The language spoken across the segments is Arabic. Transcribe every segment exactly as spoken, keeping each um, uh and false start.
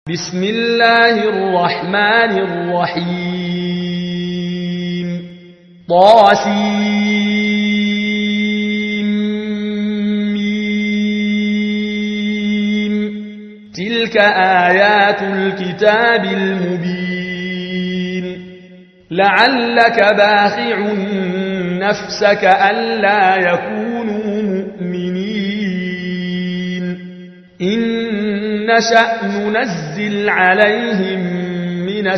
بسم الله الرحمن الرحيم طاسيم تلك آيات الكتاب المبين لعلك باخع نفسك ألا يكونوا مؤمنين إن نشأ ننزل عليهم من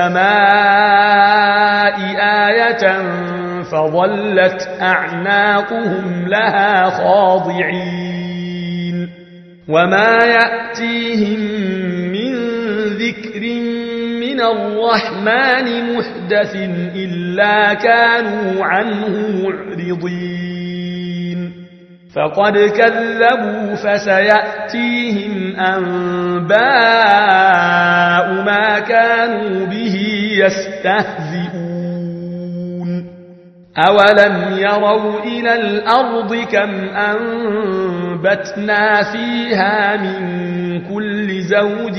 السماء آية فظلت أعناقهم لها خاضعين وما يأتيهم من ذكر من الرحمن محدث إلا كانوا عنه معرضين فقد كذبوا فسيأتيهم أنباء ما كانوا به يستهزئون أولم يروا إلى الأرض كم أنبتنا فيها من كل زوج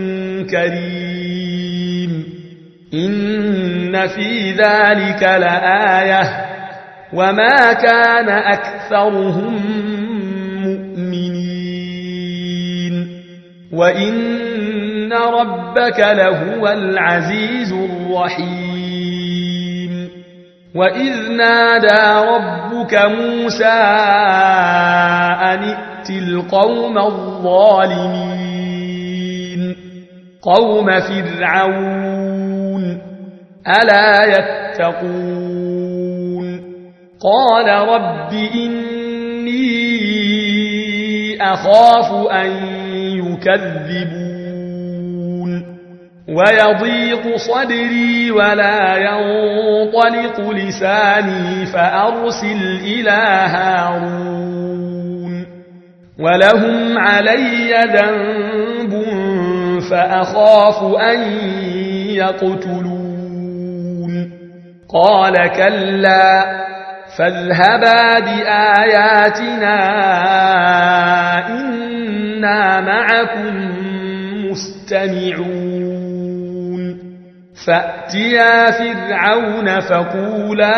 كريم إن في ذلك لآية وما كان أكثرهم مؤمنين وإن ربك لهو العزيز الرحيم وإذ نادى ربك موسى أن ائت القوم الظالمين قوم فرعون ألا يتقون قال رب إني أخاف أن يكذبون ويضيق صدري ولا ينطلق لساني فأرسل إلى هارون ولهم علي ذنب فأخاف أن يقتلون قال كلا فاذهبا بآياتنا إنا معكم مستمعون فأتيا فرعون فقولا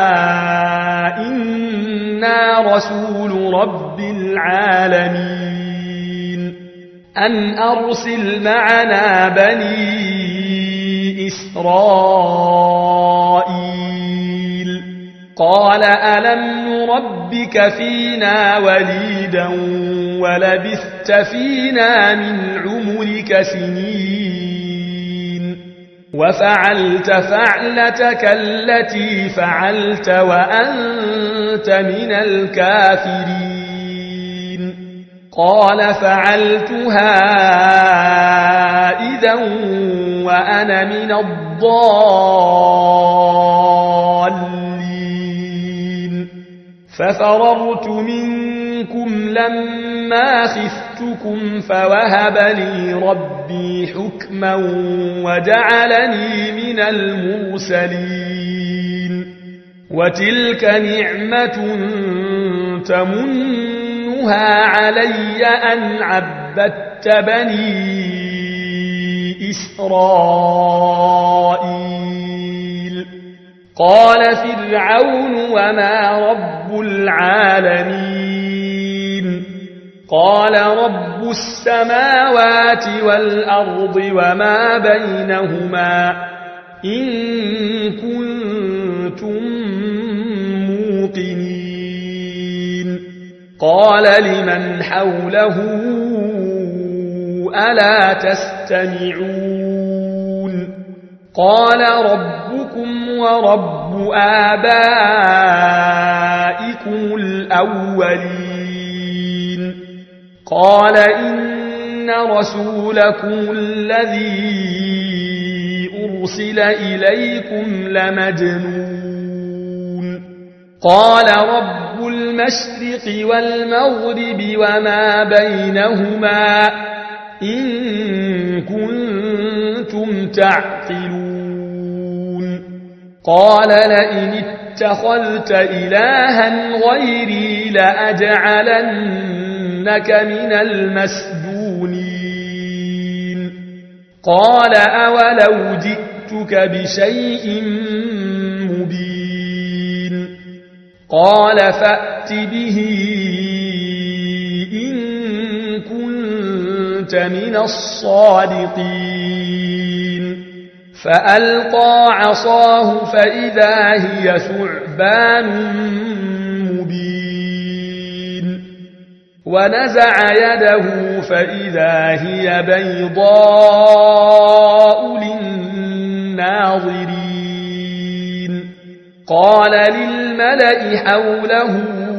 إنا رسول رب العالمين أن أرسل معنا بني إسرائيل قال ألم نربك فينا وليدا ولبثت فينا من عمرك سنين وفعلت فعلتك التي فعلت وأنت من الكافرين قال فعلتها إذا وأنا من الضالين ففررت منكم لما خفتكم فوهب لي ربي حكما وجعلني من المرسلين وتلك نعمة تمنها علي أن عبدت بني إسرائيل قال فرعون وما رب العالمين قال رب السماوات والأرض وما بينهما إن كنتم موقنين قال لمن حوله ألا تستمعون قال ربكم ورب آبائكم الأولين قال إن رسولكم الذي أرسل إليكم لمجنون قال رب المشرق والمغرب وما بينهما إن كنتم تعقلون قال لئن اتخذت إلها غيري لأجعلنك من المسجونين قال أولو جئتك بشيء مبين قال فأت به إن كنت من الصادقين فألقى عصاه فإذا هي ثعبان مبين ونزع يده فإذا هي بيضاء للناظرين قال للملأ حوله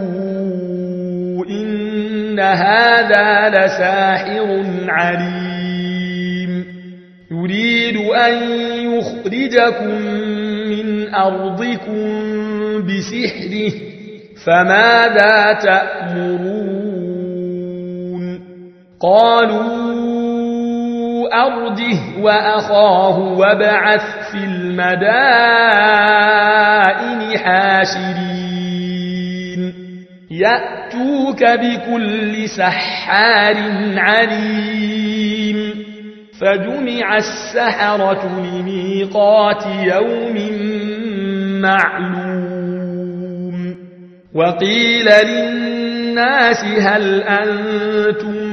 إن هذا لساحر عليم يريد أن يخرجكم من أرضكم بسحره فماذا تأمرون قالوا أرجه وأخاه وابعث في المدائن حاشرين يأتوك بكل سحار عليم فجمع السحرة لميقات يوم معلوم وقيل للناس هل أنتم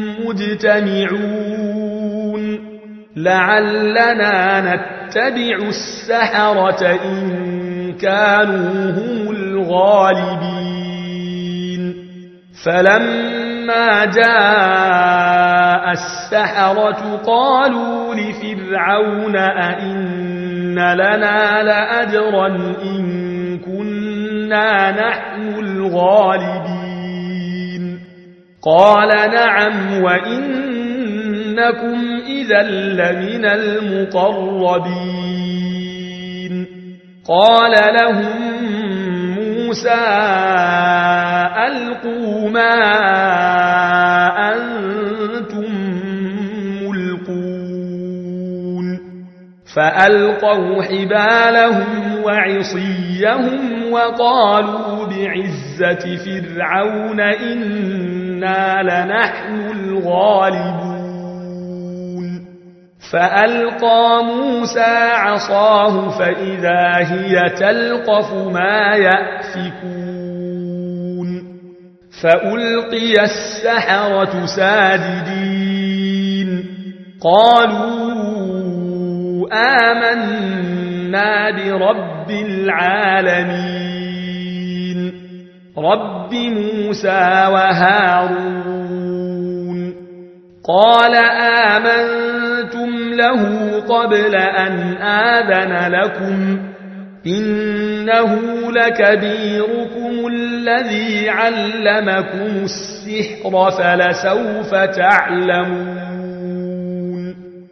مجتمعون لعلنا نتبع السحرة إن كانوا هم الغالبين فلما جاء السحرة قالوا لفرعون أئن لنا لأجرا إن كنا نحن الغالبين قال نعم وإنكم إذا لمن المقربين قال لهم موسى ألقوا ما أنتم ملقون فألقوا حبالهم وعصيهم وقالوا بعزة فرعون إنا لنحن الغالبون فألقى موسى عصاه فإذا هي تلقف ما يأفكون فألقي السحرة ساجدين قالوا آمنا برب العالمين رب موسى وهارون قال آمنتم له قبل أن آذن لكم إنه لكبيركم الذي علمكم السحر فلسوف تعلمون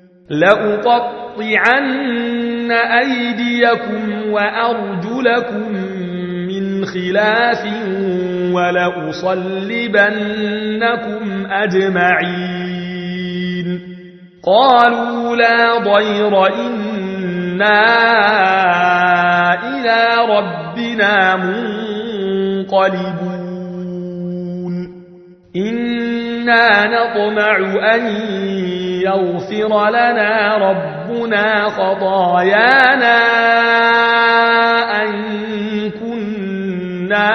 لأقطعن أيديكم وأرجلكم من خلاف ولأصلبنكم أجمعين قالوا لا ضير إنا إلى ربنا منقلبون إنا نطمع أن يغفر لنا ربنا خطايانا أن كنا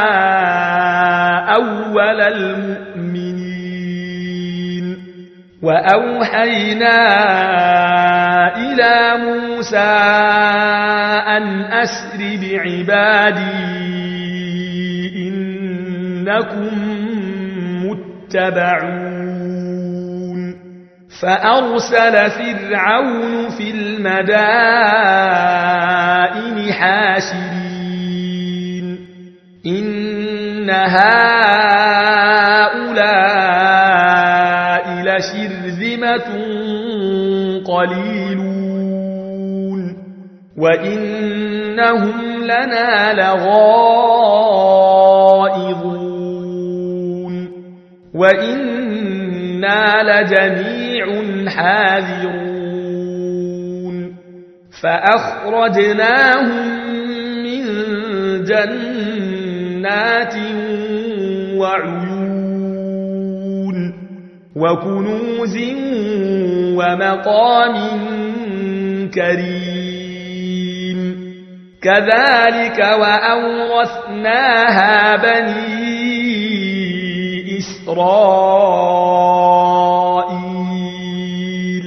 أول المؤمنين وأوحينا إلى موسى أن أسر بعبادي إنكم متبعون فأرسل فرعون في المدائن حاشرين إن هؤلاء لشرذمة قليلون وإنهم لنا لغائظون وإنا لجميع حاذرون فأخرجناهم من جنات وعيون وكنوز ومقام كريم كذلك وأورثناها بني إسرائيل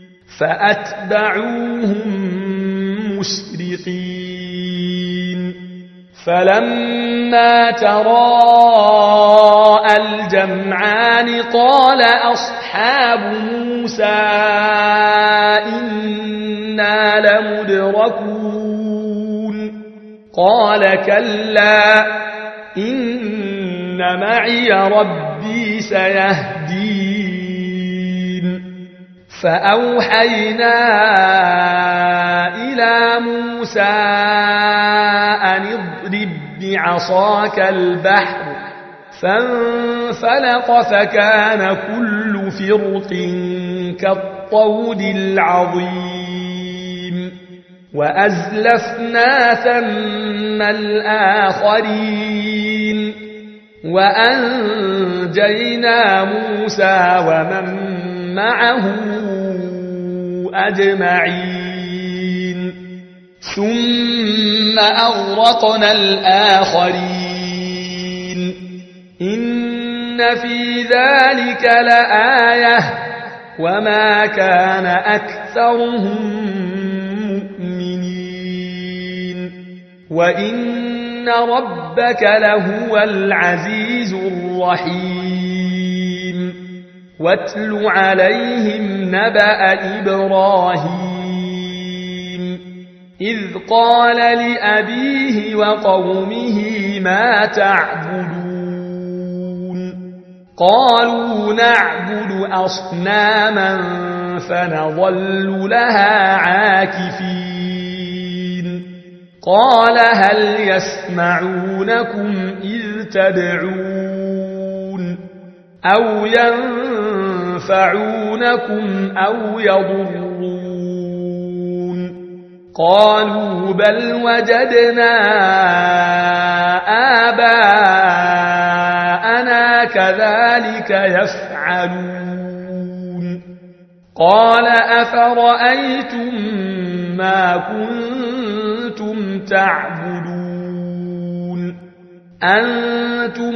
فأتبعوهم مشرقين فلما تراءى الجمعان قال أصحاب موسى إنا لمدركون قال كلا إن معي ربي سيهدين فأوحينا إلى موسى أن اضرب بعصاك البحر فانفلق فكان كل فرق كالطود العظيم وأزلفنا ثم الآخرين وأنجينا موسى ومن معه أجمعين ثم أغرقنا الآخرين إن في ذلك لآية وما كان أكثرهم مؤمنين وإن ربك لهو العزيز الرحيم واتل عليهم نبأ إبراهيم إذ قال لأبيه وقومه ما تعبدون قالوا نعبد أصناما فنظل لها عاكفين قال هل يسمعونكم إذ تدعون أو ينفعونكم أو يضرون قالوا بل وجدنا آباءنا كذلك يفعلون قال أفرأيتم ما كنتم تعبدون أنتم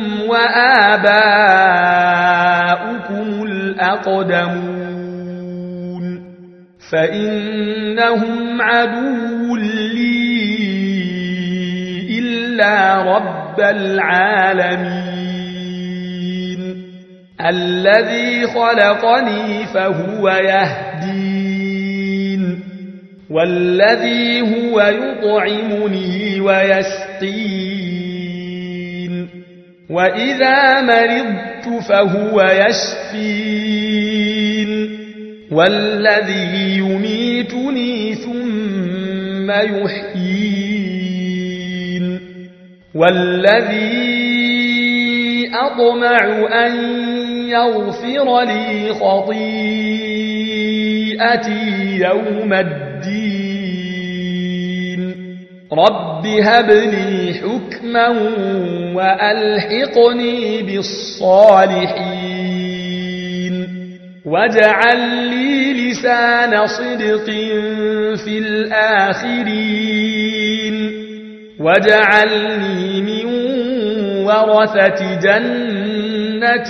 وآباؤكم الأقدمون فإنهم عدو لي إلا رب العالمين الذي خلقني فهو يهدين والذي هو يطعمني ويسقين وإذا مرضت فهو يشفين والذي يميتني ثم يحيين والذي أطمع أن يغفر لي خطيئتي يوم الدين رب هب لي حكما وألحقني بالصالحين واجعل لي لسان صدق في الآخرين واجعلني من ورثة جنة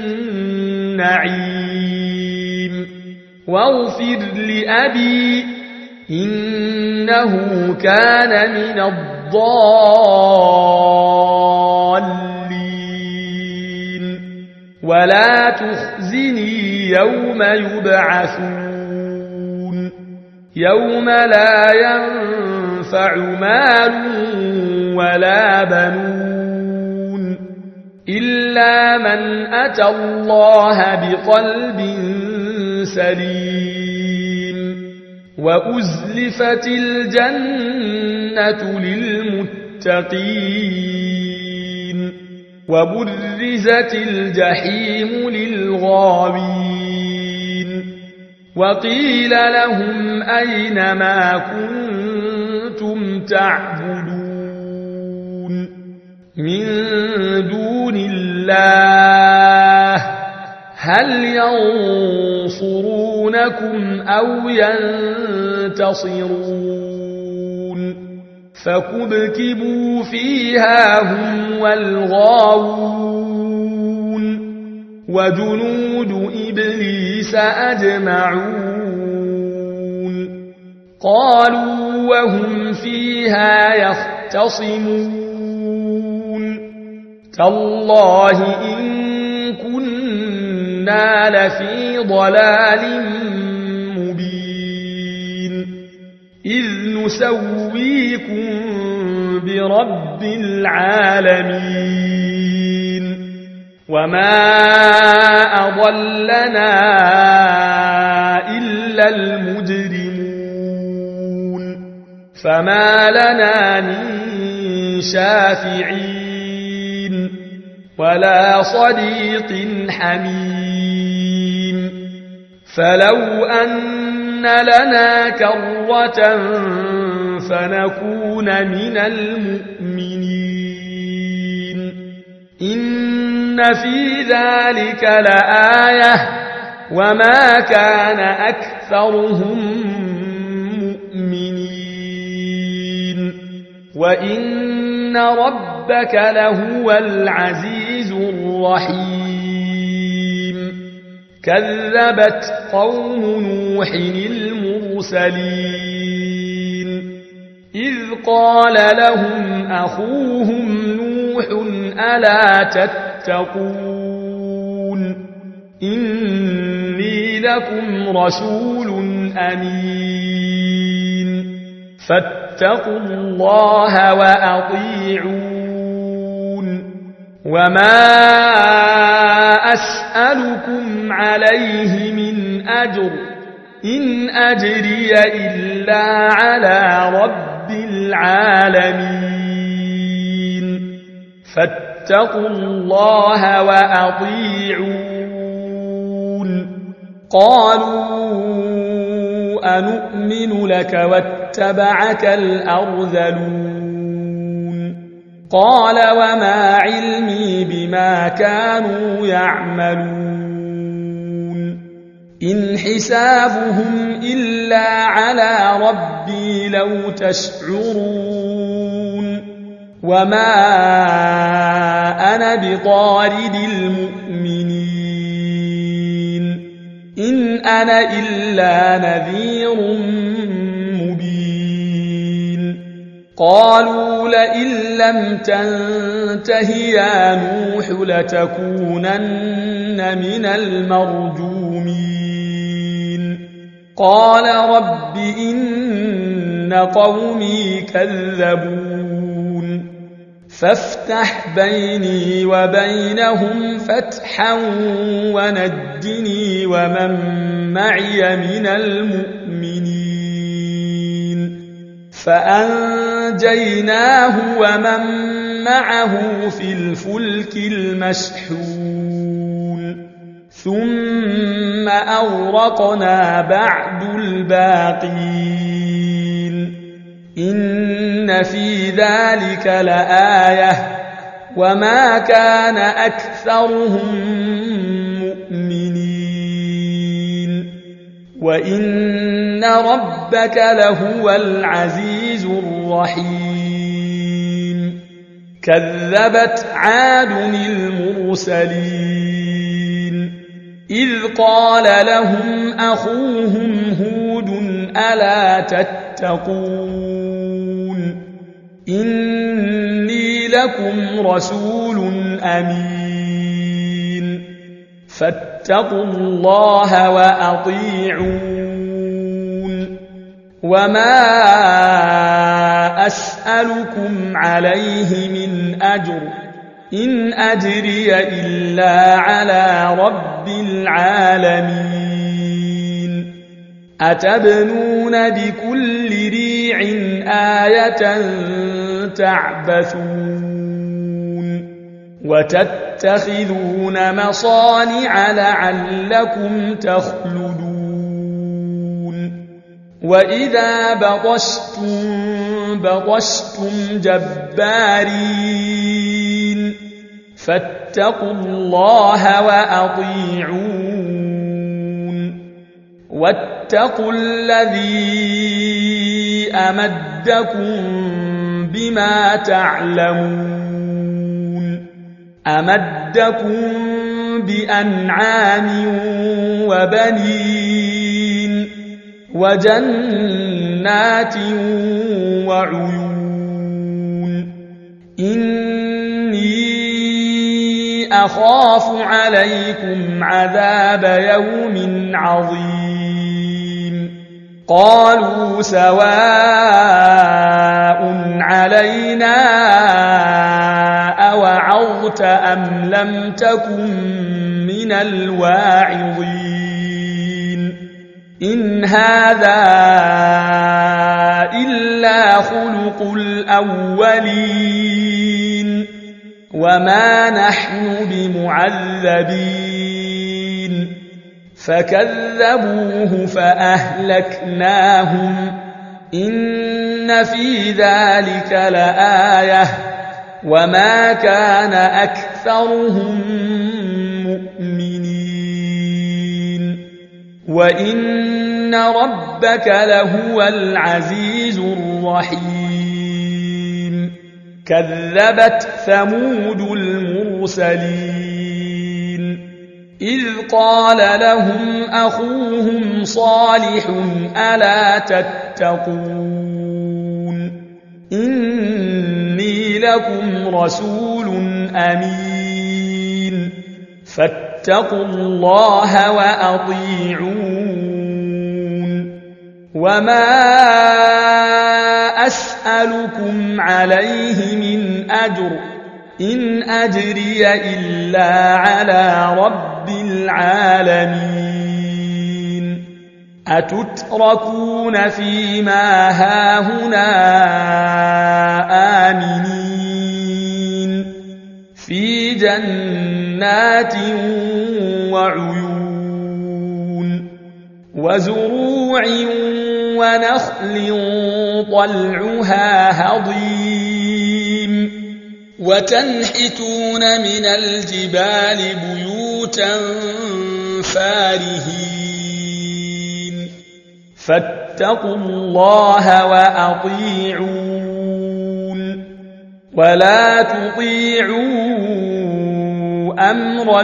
النعيم واغفر لأبي إنه كان من الضالين ولا تخزني يوم يبعثون يوم لا ينفع مال ولا بنون إلا من أتى الله بقلب سليم وأزلفت الجنة للمتقين وبرزت الجحيم للغاوين وقيل لهم أين ما كنتم تعبدون من دون الله هل ينصرونكم أو ينتصرون فكبكبوا فيها هم والغاوون وجنود إبليس أجمعون قالوا وهم فيها يختصمون تالله إن كنا لفي ضلال مبين إذ نسويكم برب العالمين وما أضلنا إلا المجرمون فما لنا من شافعين ولا صديق حميم فلو أن لنا كرة فنكون من المؤمنين إن في ذلك لآية وما كان أكثرهم مؤمنين وإن ربك لهو العزيز الرحيم كذبت قوم نوح المرسلين إذ قال لهم أخوهم نوح ألا تتقون إني لكم رسول أمين فاتقوا الله وأطيعون وما أسألكم عليه من أجر إن أجري إلا على رب العالمين فاتقوا الله وأطيعون قالوا أنؤمن لك واتبعك الأرذلون قال وما علمي بما كانوا يعملون إن حسابهم إلا على ربي لو تشعرون وما أنا بطارد المؤمنين إن أنا إلا نذير مبين قالوا لئن لم تنته يا نوح لتكونن من المرجومين قال رب إن قومي كذبون فافتح بيني وبينهم فتحا ونجني ومن معي من المؤمنين فأنجيناه ومن معه في الفلك المشحون ثم أغرقنا بعد الباقين إن في ذلك لآية وما كان أكثرهم مؤمنين وإن ربك لهو العزيز الرحيم كذبت عاد المرسلين إذ قال لهم أخوهم هود ألا تتقون إني لكم رسول أمين فاتقوا الله وأطيعون وما أسألكم عليه من أجر إن أجري إلا على رب العالمين أتبنون بكل ريع آية تعبثون وتتخذون مصانع لعلكم تخلدون وإذا بطشتم بطشتم جبارين فاتقوا الله وأطيعون واتقوا الذي أمدكم بما تعلمون أمدكم بأنعام وبنين وجنات وعيون إني أخاف عليكم عذاب يوم عظيم قالوا سواء علينا أوعظت أم لم تكن من الواعظين إن هذا إلا خلق الأولين وما نحن بمعذبين فكذبوه فأهلكناهم إن في ذلك لآية وما كان أكثرهم مؤمنين وإن ربك لهو العزيز الرحيم كذبت ثمود المرسلين إذ قال لهم أخوهم صالح ألا تتقون إني لكم رسول أمين فاتقوا الله وأطيعون وما أسألكم عليه من أجر إن أجري إلا على رب العالمين أتتركون فيما هاهنا آمنين في جنات وعيون وزروع ونخل طلعها هضيم وتنحتون من الجبال بيوتا فارهين فاتقوا الله وأطيعون ولا تطيعوا أمر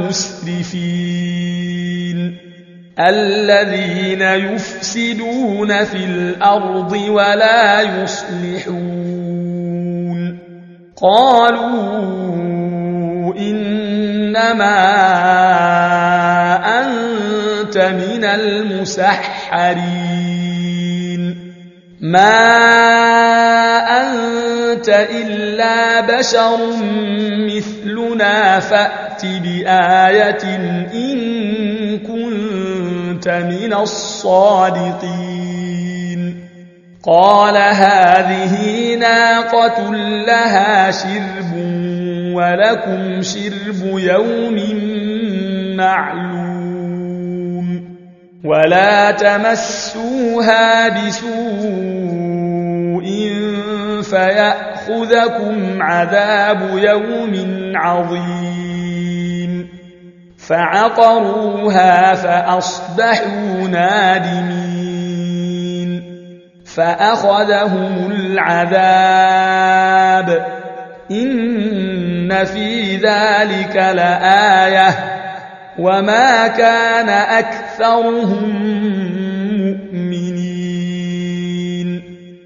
المسرفين الذين يفسدون في الأرض ولا يصلحون قالوا إنما أنت من المسحرين ما أنت إلا بشر مثلنا فأت بآية إن كنت من الصادقين قال هذه ناقة لها شرب ولكم شرب يوم معلوم ولا تمسوها بسوء فيأخذكم عذاب يوم عظيم فعقروها فأصبحوا نادمين فأخذهم العذاب إن في ذلك لآية وما كان أكثرهم مؤمنين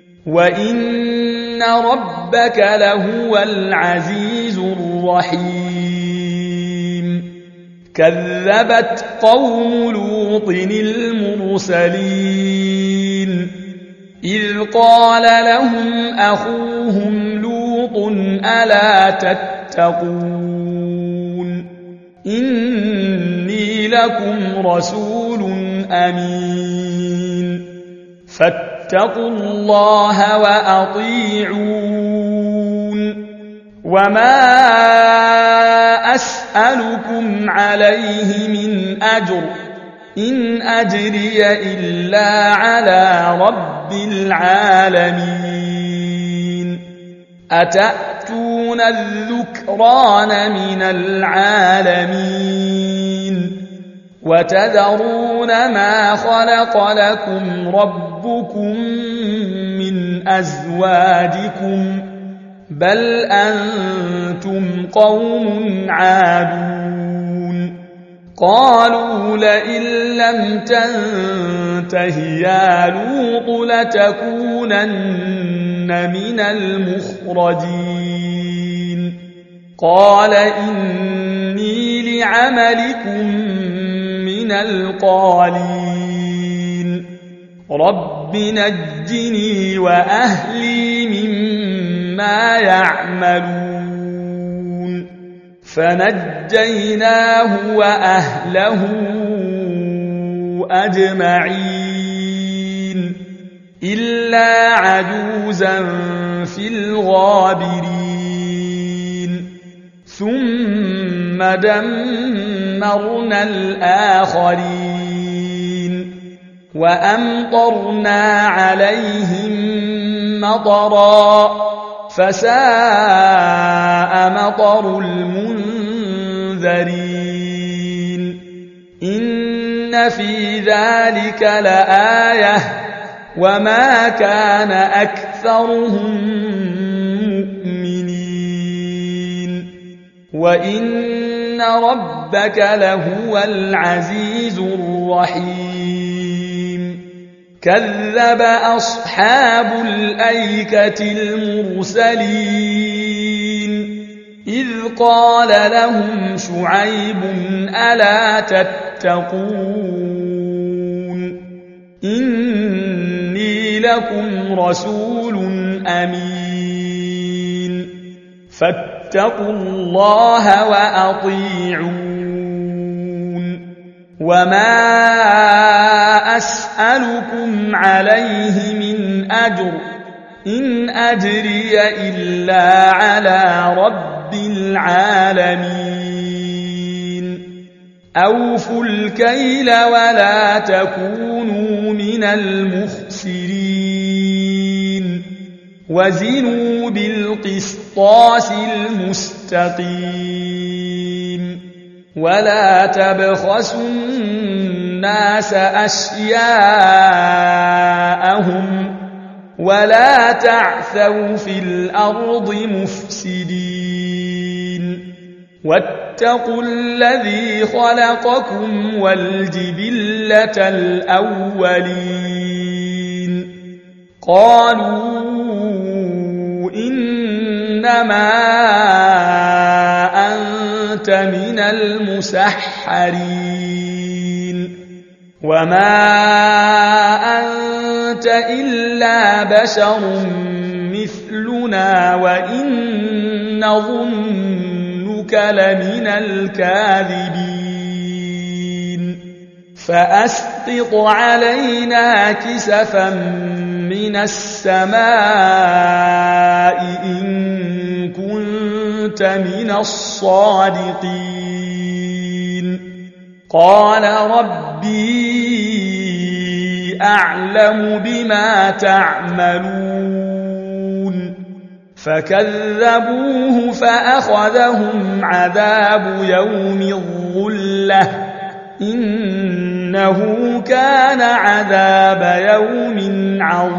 وإن ربك لهو العزيز الرحيم كذبت قوم لوط المرسلين إذ قال لهم أخوهم لوط ألا تتقون إني لكم رسول أمين فاتقوا الله وأطيعون وما أسألكم عليه من أجر إن أجري إلا على رب العالمين أتأتون وتذرون الذكران من العالمين وتذرون ما خلق لكم ربكم من أزواجكم بل أنتم قوم عادون قالوا لئن لم تنته يا لوط لتكونن من المخرجين قال إني لعملكم من القالين رب نجني وأهلي مما يعملون فنجيناه وأهله أجمعين إلا عجوزا في الغابرين ثم دمرنا الآخرين وأمطرنا عليهم مطرا فساء مطر المنذرين إن في ذلك لآية وما كان أكثرهم مؤمنين وإن ربك لهو العزيز الرحيم كذب أصحاب الأيكة المرسلين إذ قال لهم شعيب ألا تتقون إني لكم رسول أمين فاتقوا الله وأطيعون وما أسألكم عليه من أجر إن أجري إلا على رب العالمين أوفوا الكيل ولا تكونوا من المخسرين وزنوا بالقسطاس المستقيم ولا تبخسوا الناس أشياءهم ولا تعثوا في الأرض مفسدين واتقوا الذي خلقكم والجبلة الأولين قالوا إنما أنت من المسحرين وما أنت إلا بشر مثلنا وإن نظنك لمن الكاذبين فأسقط علينا كسفا من السماء إن كنت من الصادقين قال ربي أعلم بما تعملون فكذبوه فأخذهم عذاب يوم الظلة إنه كان عذاب يوم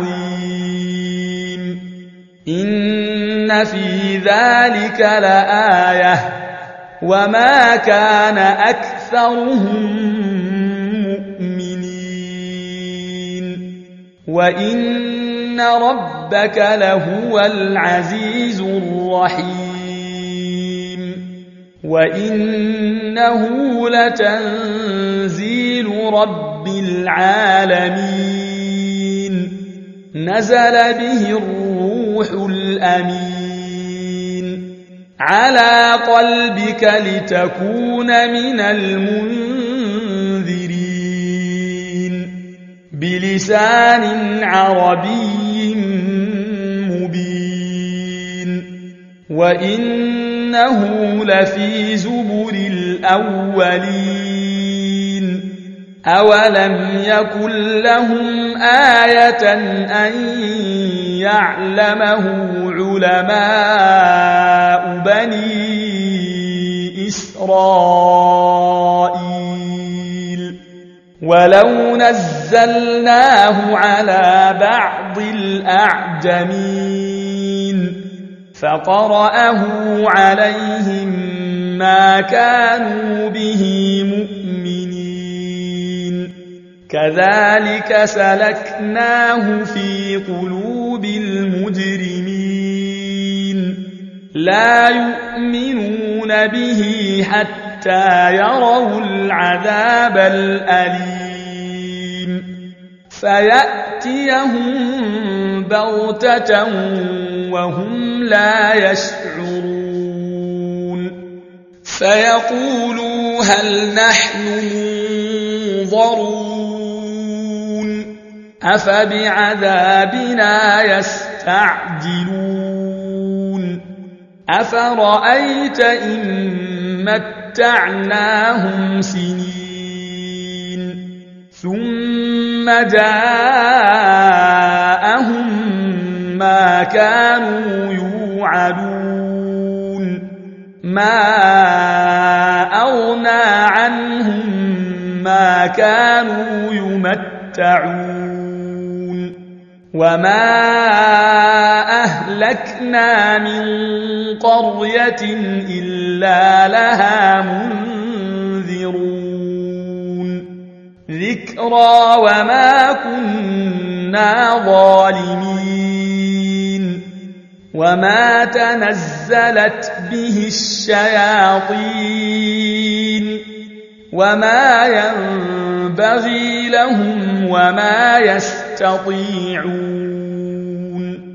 عظيم إن في ذلك لآية وما كان أكثرهم مؤمنين وإن ربك لهو العزيز الرحيم وإنه لتنزيل رب العالمين نزل به الروح الأمين على قلبك لتكون من المنذرين بلسان عربي مبين وإنه لفي زبر الأولين أولم يكن لهم آية أن يعلمه علماء بني إسرائيل ولو نزلناه على بعض الأعجمين فقرأه عليهم ما كانوا به مؤمنين كذلك سلكناه في قلوب المجرمين لا يؤمنون به حتى يروا العذاب الأليم فيأتيهم بغتة وهم لا يشعرون فيقولوا هل نحن منظرون أفبعذابنا يستعجلون أفرأيت إن متعناهم سنين ثم جاءهم ما كانوا يوعدون ما أغنى عنهم ما كانوا يمتعون وما أهلكنا من قرية إلا لها منذرون ذكرى وما كنا ظالمين وما تنزلت به الشياطين وما ينبغي لهم وما يستطيعون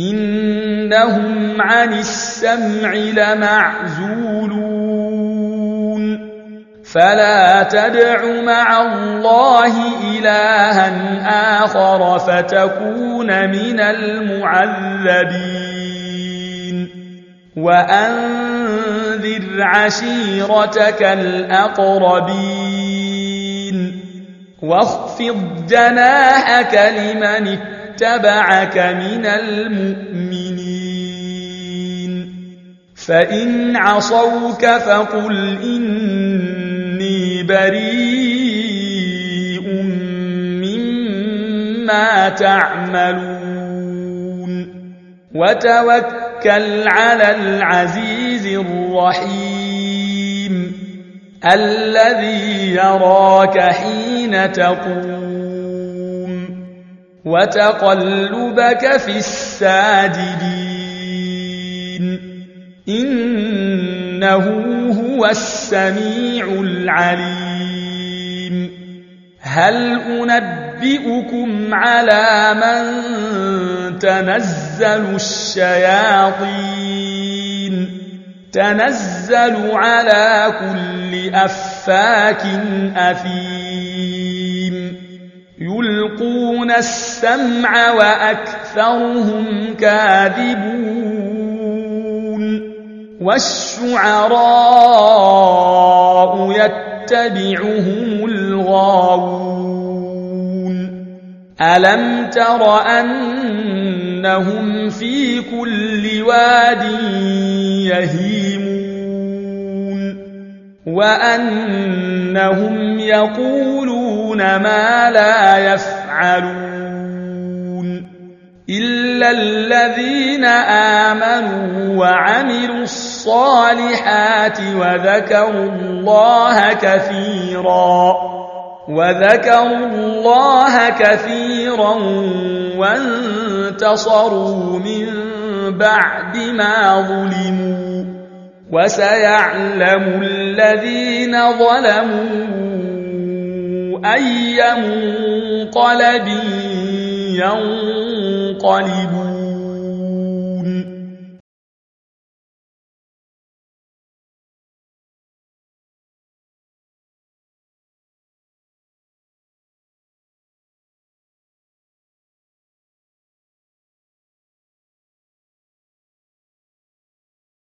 إنهم عن السمع لمعزولون فلا تدع مع الله إلها آخر فتكون من المعذبين وأنذر عشيرتك الأقربين واخفض جناحك لمن اتبعك من المؤمنين فإن عصوك فقل إني بريء مما تعملون وتوكل على العزيز الرحيم الذي يراك حين تقوم وتقلبك في الساجدين إنه هو السميع العليم هل أنبئكم على من تنزل الشياطين تنزل على كل أفاك أثيم يلقون السمع وأكثرهم كاذبون والشعراء يتبعهم الغاوون ألم تر أنهم في كل واد يهيمون وأنهم يقولون ما لا يفعلون إلا الذين آمنوا وعملوا الصالحات وذكروا الله كثيرا وذكروا الله كثيرا وانتصروا من بعد ما ظلموا وسيعلم الذين ظلموا أي منقلب ينقلبون